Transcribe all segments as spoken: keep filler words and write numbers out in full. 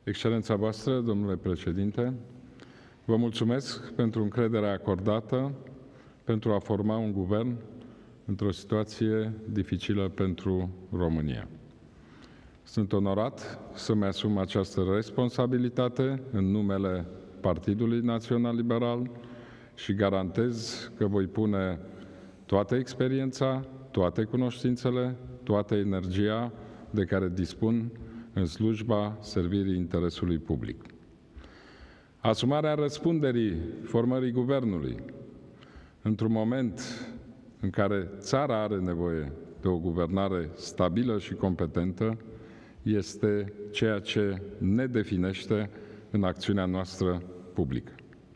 Excelența voastră, domnule președinte, vă mulțumesc pentru încrederea acordată pentru a forma un guvern într-o situație dificilă pentru România. Sunt onorat să-mi asum această responsabilitate în numele Partidului Național Liberal și garantez că voi pune toată experiența, toate cunoștințele, toată energia de care dispun în slujba servirii interesului public. Asumarea răspunderii formării guvernului într-un moment în care țara are nevoie de o guvernare stabilă și competentă este ceea ce ne definește în acțiunea noastră publică.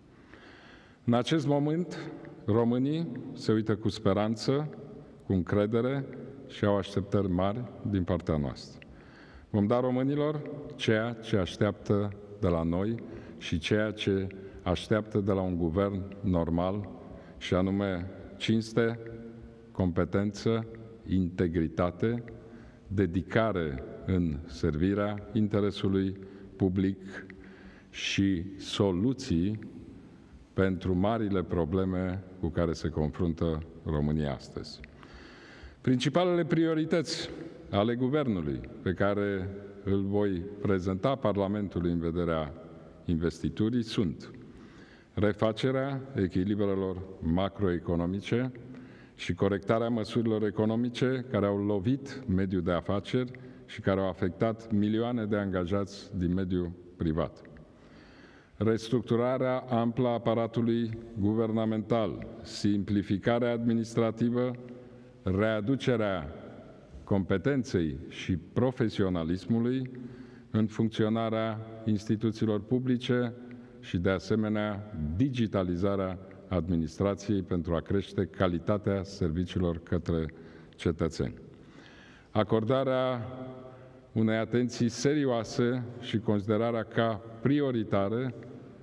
În acest moment, românii se uită cu speranță, cu încredere și au așteptări mari din partea noastră. Vom da românilor ceea ce așteaptă de la noi și ceea ce așteaptă de la un guvern normal, și anume cinste, competență, integritate, dedicare în servirea interesului public și soluții pentru marile probleme cu care se confruntă România astăzi. Principalele priorități ale guvernului pe care îl voi prezenta Parlamentului în vederea investiturii sunt refacerea echilibrelor macroeconomice și corectarea măsurilor economice care au lovit mediul de afaceri și care au afectat milioane de angajați din mediul privat. Restructurarea amplă a aparatului guvernamental, simplificarea administrativă, readucerea competenței și profesionalismului în funcționarea instituțiilor publice și, de asemenea, digitalizarea administrației pentru a crește calitatea serviciilor către cetățeni. Acordarea unei atenții serioase și considerarea ca prioritare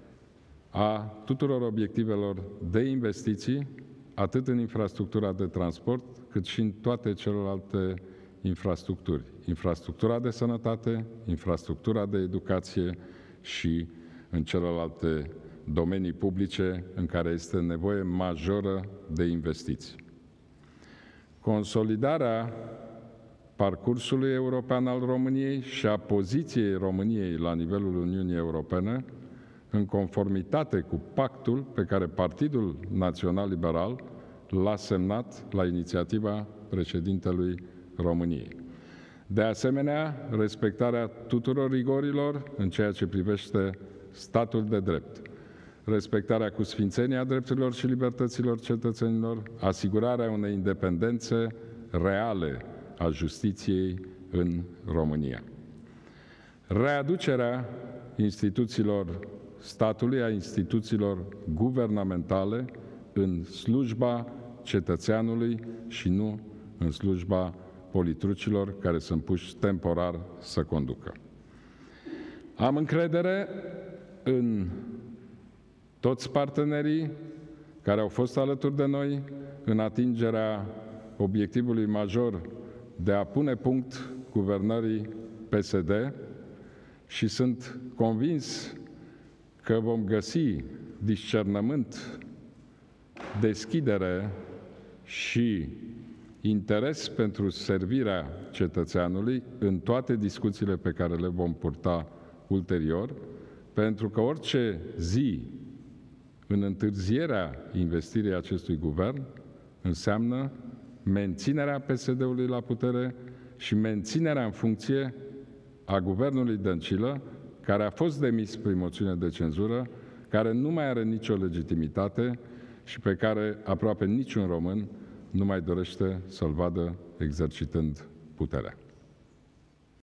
a tuturor obiectivelor de investiții, atât în infrastructura de transport, cât și în toate celelalte infrastructuri. Infrastructura de sănătate, infrastructura de educație și în celelalte domenii publice în care este nevoie majoră de investiții. Consolidarea parcursului european al României și a poziției României la nivelul Uniunii Europene, în conformitate cu pactul pe care Partidul Național Liberal l-a semnat la inițiativa președintelui României. De asemenea, respectarea tuturor rigorilor în ceea ce privește statul de drept, respectarea cu sfințenia drepturilor și libertăților cetățenilor, asigurarea unei independențe reale a justiției în România. Readucerea instituțiilor statului, a instituțiilor guvernamentale în slujba cetățeanului și nu în slujba politrucilor care sunt puși temporar să conducă. Am încredere în toți partenerii care au fost alături de noi în atingerea obiectivului major de a pune punct guvernării P S D și sunt convins că vom găsi discernământ, deschidere și interes pentru servirea cetățeanului în toate discuțiile pe care le vom purta ulterior, pentru că orice zi în întârzierea investirii acestui guvern înseamnă menținerea P S D-ului la putere și menținerea în funcție a guvernului Dăncilă, care a fost demis prin moțiune de cenzură, care nu mai are nicio legitimitate și pe care aproape niciun român nu mai dorește să-l vadă exercitând puterea.